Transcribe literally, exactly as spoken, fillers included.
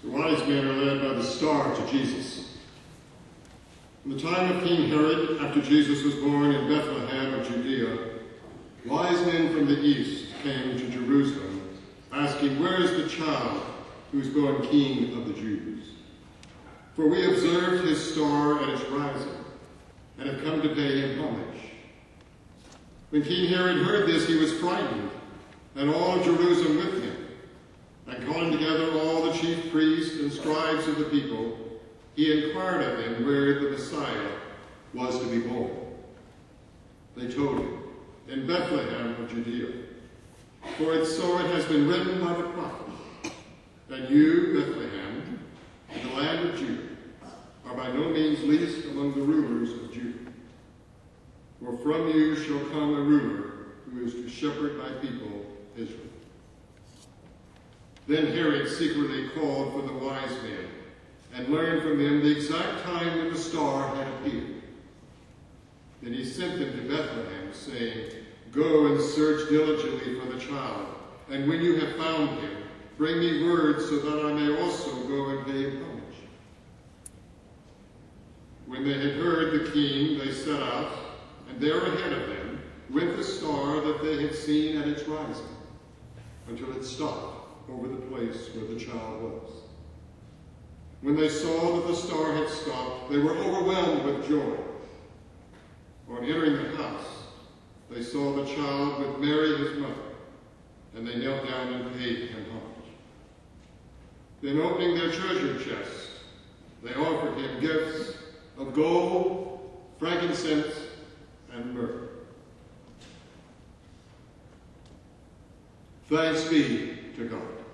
The wise men are led by the star to Jesus. In the time of King Herod, after Jesus was born in Bethlehem of Judea, wise men from the east came to Jerusalem, asking, "Where is the child who is born King of the Jews? For we observed his star at its rising, and have come to pay him homage." When King Herod heard this, he was frightened, and all of Jerusalem with him. And calling together all the chief priests and scribes of the people, he inquired of them where the Messiah was to be born. They told him, "In Bethlehem of Judea. For it so it has been written by the prophet, that you, Bethlehem, in the land of Judah, are by no means least among the rulers of Judah. For from you shall come a ruler who is to shepherd my people, Israel." Then Herod secretly called for the wise men and learned from them the exact time when the star had appeared. Then he sent them to Bethlehem, saying, "Go and search diligently for the child, and when you have found him, bring me word so that I may also go and pay him homage." When they had heard the king, they set out, and there ahead of them went the star that they had seen at its rising, until it stopped over the place where the child was. When they saw that the star had stopped, they were overwhelmed with joy. On entering the house, they saw the child with Mary his mother, and they knelt down and paid him homage. Then opening their treasure chest, they offered him gifts of gold, frankincense, and myrrh. Thanks be to God.